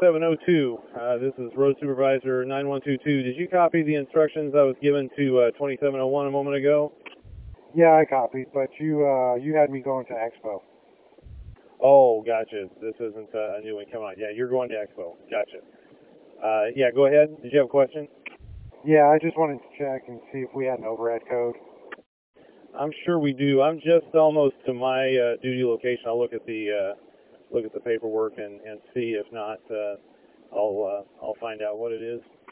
2702. This is Road Supervisor 9122. Did you copy the instructions I was given to 2701 a moment ago? Yeah, I copied, but you had me going to Expo. Oh, gotcha. This isn't a new one coming on. Yeah, you're going to Expo. Gotcha. Yeah, go ahead. Did you have a question? Yeah, I just wanted to check and see if we had an overhead code. I'm sure we do. I'm just almost to my duty location. I'll look at the paperwork and see. If not, I'll find out what it is.